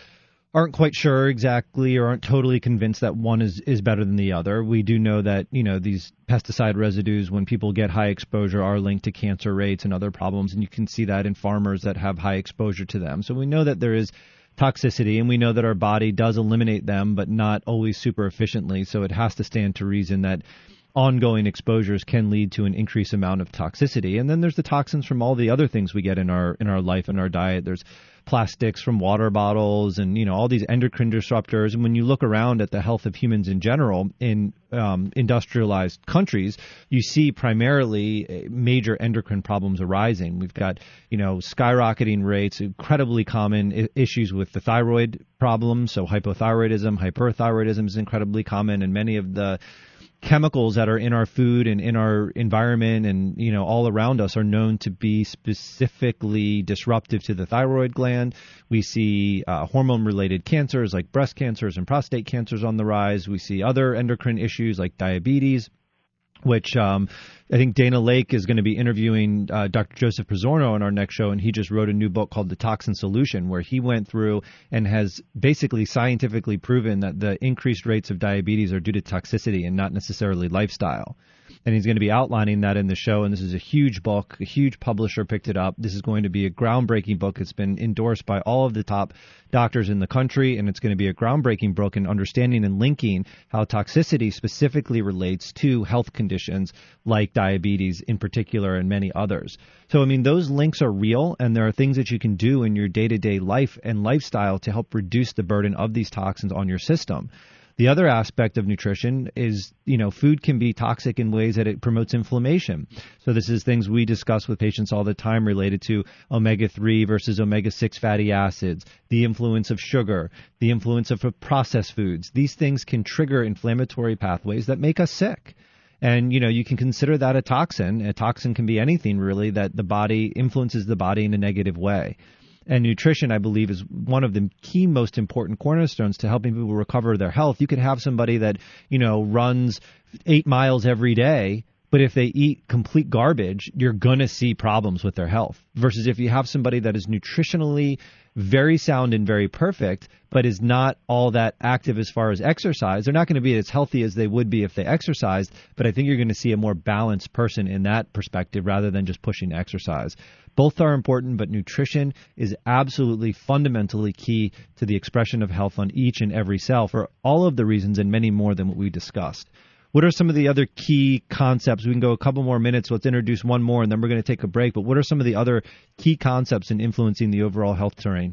S2: aren't quite sure exactly or aren't totally convinced that one is, is better than the other. We do know that, you know, these pesticide residues, when people get high exposure, are linked to cancer rates and other problems, and you can see that in farmers that have high exposure to them. So we know that there is toxicity, and we know that our body does eliminate them, but not always super efficiently. So it has to stand to reason that ongoing exposures can lead to an increased amount of toxicity. And then there's the toxins from all the other things we get in our in our life and our diet. There's plastics from water bottles and, you know, all these endocrine disruptors. And when you look around at the health of humans in general in um, industrialized countries, you see primarily major endocrine problems arising. We've got, you know, skyrocketing rates, incredibly common I- issues with the thyroid problem. So hypothyroidism, hyperthyroidism is incredibly common, and many of the chemicals that are in our food and in our environment and, you know, all around us are known to be specifically disruptive to the thyroid gland. We see uh, hormone-related cancers like breast cancers and prostate cancers on the rise. We see other endocrine issues like diabetes, which um, I think Dana Lake is going to be interviewing uh, Doctor Joseph Pizzorno on our next show, and he just wrote a new book called The Toxin Solution, where he went through and has basically scientifically proven that the increased rates of diabetes are due to toxicity and not necessarily lifestyle. And he's going to be outlining that in the show, and this is a huge book. A huge publisher picked it up. This is going to be a groundbreaking book. It's been endorsed by all of the top doctors in the country, and it's going to be a groundbreaking book in understanding and linking how toxicity specifically relates to health conditions like diabetes in particular and many others. So, I mean, those links are real, and there are things that you can do in your day-to-day life and lifestyle to help reduce the burden of these toxins on your system. The other aspect of nutrition is, you know, food can be toxic in ways that it promotes inflammation. So this is things we discuss with patients all the time related to omega three versus omega six fatty acids, the influence of sugar, the influence of processed foods. These things can trigger inflammatory pathways that make us sick. And, you know, you can consider that a toxin. A toxin can be anything, really, that the body influences the body in a negative way. And nutrition, I believe, is one of the key most important cornerstones to helping people recover their health. You could have somebody that, you know, runs eight miles every day, but if they eat complete garbage, you're going to see problems with their health. Versus if you have somebody that is nutritionally very sound and very perfect, but is not all that active as far as exercise, they're not going to be as healthy as they would be if they exercised. But I think you're going to see a more balanced person in that perspective rather than just pushing exercise. Both are important, but nutrition is absolutely fundamentally key to the expression of health on each and every cell for all of the reasons and many more than what we discussed. What are some of the other key concepts? We can go a couple more minutes. Let's introduce one more, and then we're going to take a break. But what are some of the other key concepts in influencing the overall health terrain?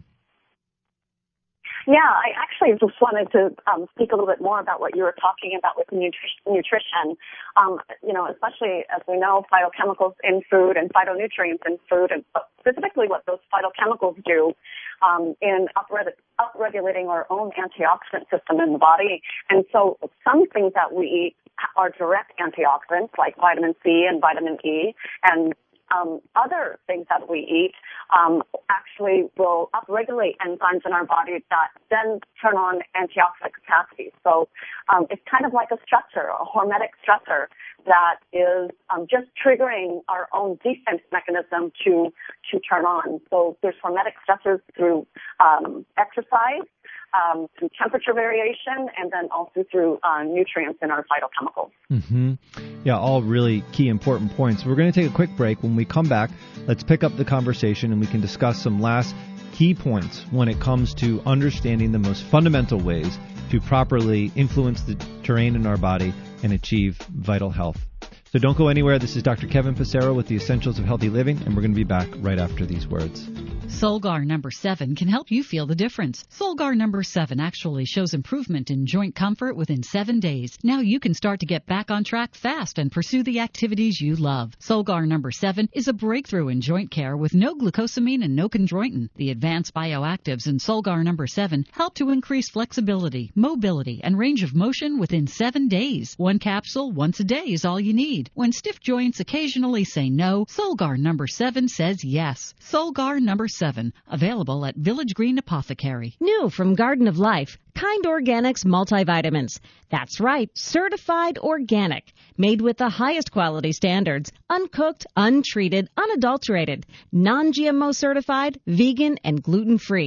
S4: Yeah, I actually just wanted to um, speak a little bit more about what you were talking about with nutri- nutrition. Um, you know, especially as we know, phytochemicals in food and phytonutrients in food, and specifically what those phytochemicals do um, in upre- upregulating our own antioxidant system in the body. And so some things that we eat are direct antioxidants, like vitamin C and vitamin E, and Um, other things that we eat um, actually will upregulate enzymes in our body that then turn on antioxidant capacity. So um, it's kind of like a stressor, a hormetic stressor that is um, just triggering our own defense mechanism to to turn on. So there's hormetic stressors through um, exercise, Um, through temperature variation, and then also through uh, nutrients in our phytochemicals.
S2: Mm-hmm. Yeah, all really key important points. We're going to take a quick break. When we come back, let's pick up the conversation and we can discuss some last key points when it comes to understanding the most fundamental ways to properly influence the terrain in our body and achieve vital health. So don't go anywhere. This is Doctor Kevin Passero with the Essentials of Healthy Living, and we're going to be back right after these words.
S5: Solgar number seven can help you feel the difference. Solgar number seven actually shows improvement in joint comfort within seven days. Now you can start to get back on track fast and pursue the activities you love. Solgar number seven is a breakthrough in joint care with no glucosamine and no chondroitin. The advanced bioactives in Solgar number seven help to increase flexibility, mobility, and range of motion within seven days. One capsule once a day is all you need. When stiff joints occasionally say no, Solgar number seven says yes. Solgar number seven, available at Village Green Apothecary.
S6: New from Garden of Life, Kind Organics multivitamins. That's right, certified organic, made with the highest quality standards, uncooked, untreated, unadulterated, non-G M O certified, vegan, and gluten-free.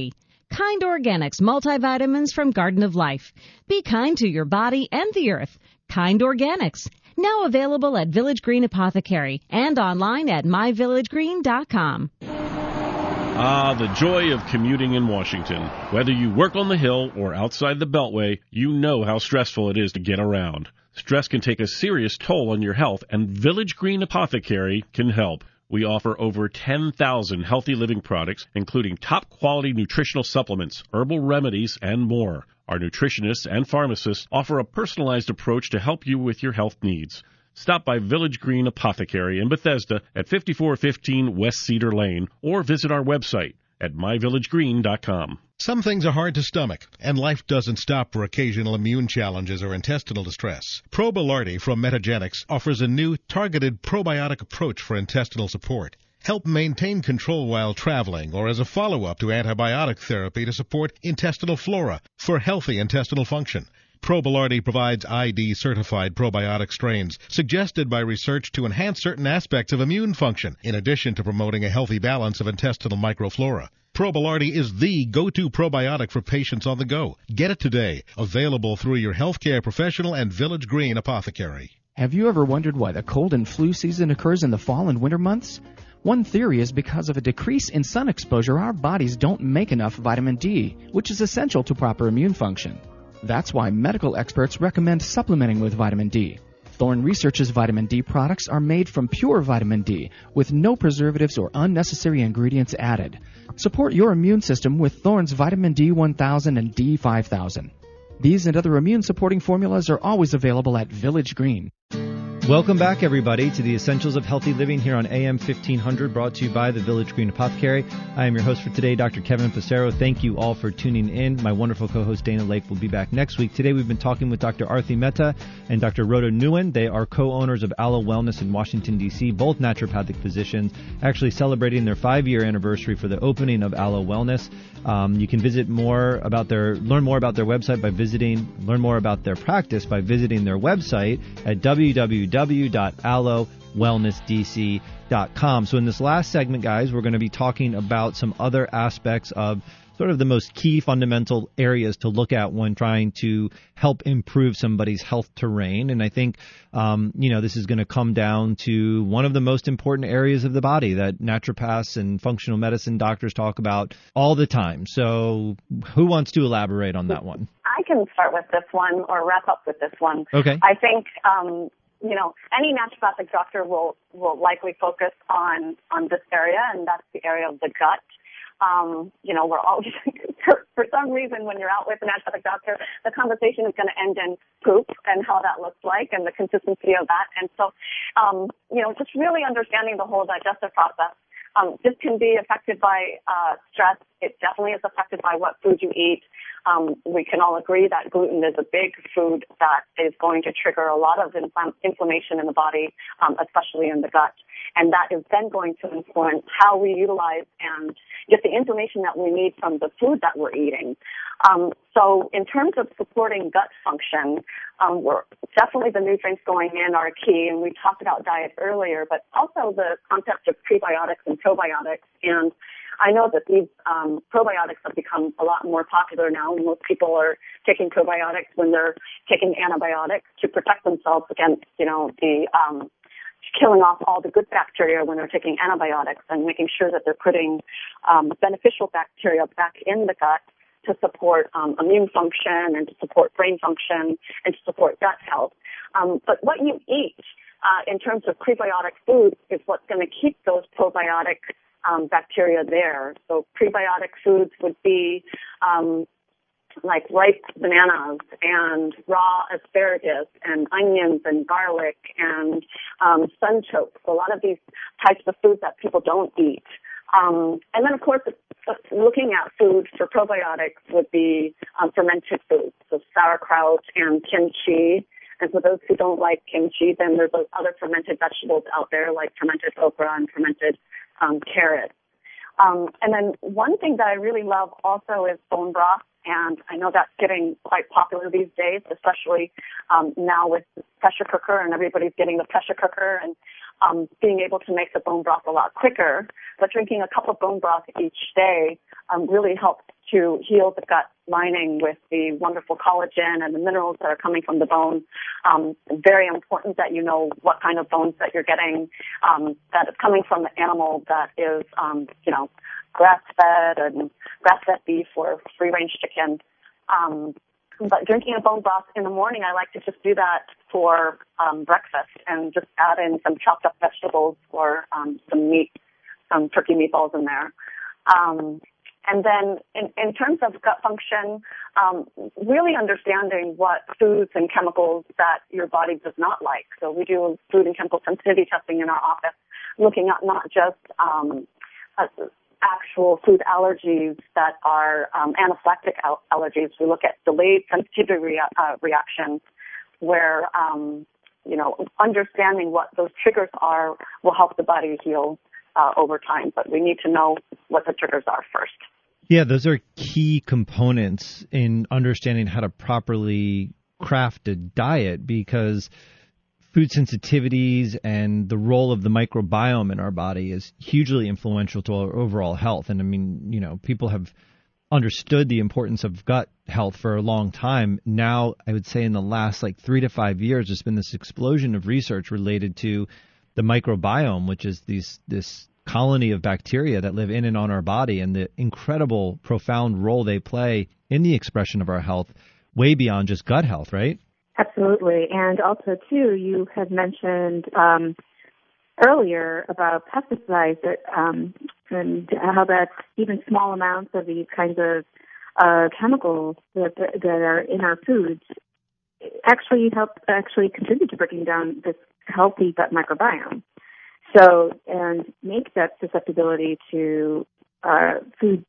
S6: Kind Organics multivitamins from Garden of Life. Be kind to your body and the earth. Kind Organics. Now available at Village Green Apothecary and online at my village green dot com.
S15: Ah, the joy of commuting in Washington. Whether you work on the Hill or outside the Beltway, you know how stressful it is to get around. Stress can take a serious toll on your health, and Village Green Apothecary can help. We offer over ten thousand healthy living products, including top-quality nutritional supplements, herbal remedies, and more. Our nutritionists and pharmacists offer a personalized approach to help you with your health needs. Stop by Village Green Apothecary in Bethesda at fifty-four fifteen West Cedar Lane or visit our website at my village green dot com.
S1: Some things are hard to stomach, and life doesn't stop for occasional immune challenges or intestinal distress. Probilardi from Metagenics offers a new targeted probiotic approach for intestinal support. Help maintain control while traveling or as a follow-up to antibiotic therapy to support intestinal flora for healthy intestinal function. Probilardi provides I D-certified probiotic strains suggested by research to enhance certain aspects of immune function, in addition to promoting a healthy balance of intestinal microflora. Probilardi is the go-to probiotic for patients on the go. Get it today. Available through your healthcare professional and Village Green Apothecary.
S16: Have you ever wondered why the cold and flu season occurs in the fall and winter months? One theory is because of a decrease in sun exposure, our bodies don't make enough vitamin D, which is essential to proper immune function. That's why medical experts recommend supplementing with vitamin D. Thorne Research's vitamin D products are made from pure vitamin D with no preservatives or unnecessary ingredients added. Support your immune system with Thorne's vitamin D one thousand and D five thousand. These and other immune-supporting formulas are always available at Village Green.
S2: Welcome back, everybody, to the Essentials of Healthy Living here on A M fifteen hundred, brought to you by the Village Green Apothecary. I am your host for today, Doctor Kevin Passero. Thank you all for tuning in. My wonderful co-host Dana Lake will be back next week. Today we've been talking with Doctor Arthi Mehta and Doctor Rhoda Nguyen. They are co-owners of Aloe Wellness in Washington, D C, both naturopathic physicians, actually celebrating their five-year anniversary for the opening of Aloe Wellness. Um, you can visit more about their, learn more about their website by visiting, learn more about their practice by visiting their website at w w w dot aloe wellness d c dot com. So in this last segment, guys, we're going to be talking about some other aspects of sort of the most key fundamental areas to look at when trying to help improve somebody's health terrain. And I think, um, you know, this is going to come down to one of the most important areas of the body that naturopaths and functional medicine doctors talk about all the time. So who wants to elaborate on that one?
S4: I can start with this one or wrap up with this one.
S2: Okay.
S4: I think, um, you know, any naturopathic doctor will, will likely focus on, on this area, and that's the area of the gut. Um, you know, we're always, for, for some reason, when you're out with a naturopathic doctor, the conversation is going to end in poop and how that looks like and the consistency of that. And so, um, you know, just really understanding the whole digestive process. Um, this can be affected by uh, stress. It definitely is affected by what food you eat. Um, we can all agree that gluten is a big food that is going to trigger a lot of infl- inflammation in the body, um, especially in the gut. And that is then going to influence how we utilize and get the information that we need from the food that we're eating. Um, so in terms of supporting gut function, um, we're definitely the nutrients going in are key, and we talked about diet earlier, but also the concept of prebiotics and probiotics. And I know that these um, probiotics have become a lot more popular now. Most people are taking probiotics when they're taking antibiotics to protect themselves against, you know, the um, killing off all the good bacteria when they're taking antibiotics and making sure that they're putting um, beneficial bacteria back in the gut to support um, immune function and to support brain function and to support gut health. Um, but what you eat uh, in terms of prebiotic foods is what's going to keep those probiotic um, bacteria there. So prebiotic foods would be um, like ripe bananas and raw asparagus and onions and garlic and um, sunchoke. So a lot of these types of foods that people don't eat. Um, and then, of course, looking at food for probiotics would be um, fermented foods, so sauerkraut and kimchi. And for those who don't like kimchi, then there's those other fermented vegetables out there like fermented okra and fermented um, carrots. Um, and then one thing that I really love also is bone broth. And I know that's getting quite popular these days, especially um, now with the pressure cooker, and everybody's getting the pressure cooker and um, being able to make the bone broth a lot quicker. But drinking a cup of bone broth each day um, really helps to heal the gut lining with the wonderful collagen and the minerals that are coming from the bone. Um, very important that you know what kind of bones that you're getting, um, that is coming from an animal that is, um, you know, grass-fed and grass-fed beef or free-range chicken. Um, but drinking a bone broth in the morning, I like to just do that for um, breakfast and just add in some chopped up vegetables or um, some meat, some turkey meatballs in there. Um, and then in, in terms of gut function, um, really understanding what foods and chemicals that your body does not like. So we do food and chemical sensitivity testing in our office, looking at not just um, uh, actual food allergies that are um, anaphylactic al- allergies. We look at delayed sensitivity rea- uh, reactions where, um, you know, understanding what those triggers are will help the body heal uh, over time. But we need to know what the triggers are first.
S2: Yeah, those are key components in understanding how to properly craft a diet, because food sensitivities and the role of the microbiome in our body is hugely influential to our overall health. And I mean, you know, people have understood the importance of gut health for a long time. Now, I would say in the last like three to five years, there's been this explosion of research related to the microbiome, which is these this colony of bacteria that live in and on our body, and the incredible, profound role they play in the expression of our health, way beyond just gut health, right?
S3: Absolutely. And also, too, you had mentioned um, earlier about pesticides that, um, and how that even small amounts of these kinds of uh, chemicals that, that are in our foods actually help actually contribute to breaking down this healthy gut microbiome. So, and make that susceptibility to uh, food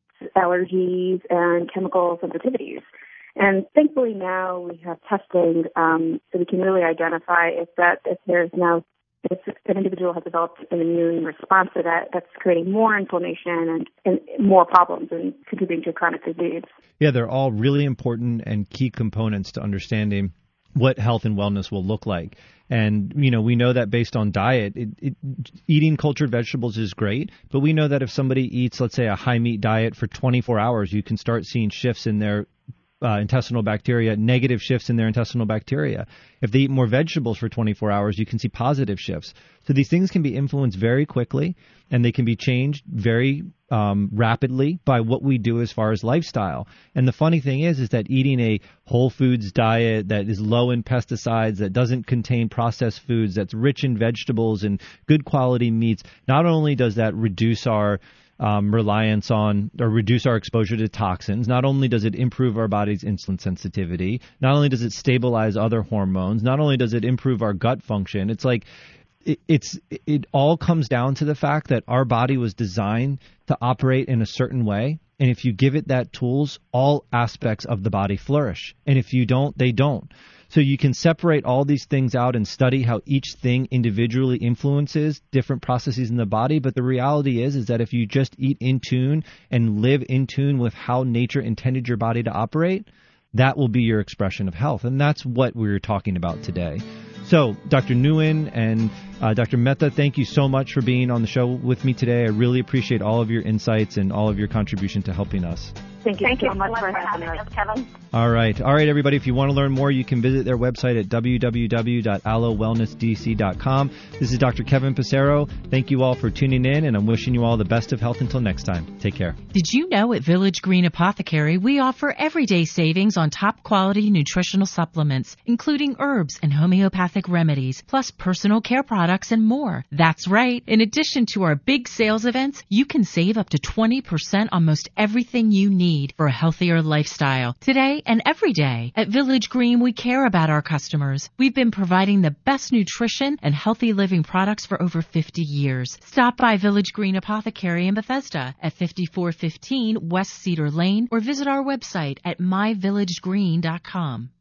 S3: allergies and chemical sensitivities. And thankfully now we have testing um, so we can really identify if that if there's now if an individual has developed an immune response to that, that's creating more inflammation and, and more problems and contributing to chronic disease.
S2: Yeah, they're all really important and key components to understanding what health and wellness will look like. And, you know, we know that based on diet, it, it, eating cultured vegetables is great, but we know that if somebody eats, let's say, a high meat diet for twenty-four hours, you can start seeing shifts in their Uh, intestinal bacteria, negative shifts in their intestinal bacteria. If they eat more vegetables for twenty-four hours, you can see positive shifts. So these things can be influenced very quickly, and they can be changed very um, rapidly by what we do as far as lifestyle. And the funny thing is, is that eating a whole foods diet that is low in pesticides, that doesn't contain processed foods, that's rich in vegetables and good quality meats, not only does that reduce our Um, reliance on or reduce our exposure to toxins. Not only does it improve our body's insulin sensitivity, not only does it stabilize other hormones, not only does it improve our gut function. It's like it, it's it all comes down to the fact that our body was designed to operate in a certain way, and if you give it that tools, all aspects of the body flourish. And if you don't, they don't. So you can separate all these things out and study how each thing individually influences different processes in the body. But the reality is, is that if you just eat in tune and live in tune with how nature intended your body to operate, that will be your expression of health. And that's what we're talking about today. So, Doctor Nguyen and uh, Doctor Mehta, thank you so much for being on the show with me today. I really appreciate all of your insights and all of your contribution to helping us.
S3: Thank you,
S4: Thank
S3: so,
S4: you so
S3: much
S4: much
S3: for
S4: for
S3: having
S4: having
S3: us,
S4: us, Kevin.
S2: All right. All right, everybody. If you want to learn more, you can visit their website at w w w dot allo wellness d c dot com. This is Doctor Kevin Passero. Thank you all for tuning in, and I'm wishing you all the best of health until next time. Take care.
S14: Did you know at Village Green Apothecary we offer everyday savings on top quality nutritional supplements, including herbs and homeopathic remedies, plus personal care products and more? That's right. In addition to our big sales events, you can save up to twenty percent on most everything you need for a healthier lifestyle. Today and every day at Village Green, we care about our customers. We've been providing the best nutrition and healthy living products for over fifty years. Stop by Village Green Apothecary in Bethesda at fifty-four fifteen West Cedar Lane or visit our website at my village green dot com.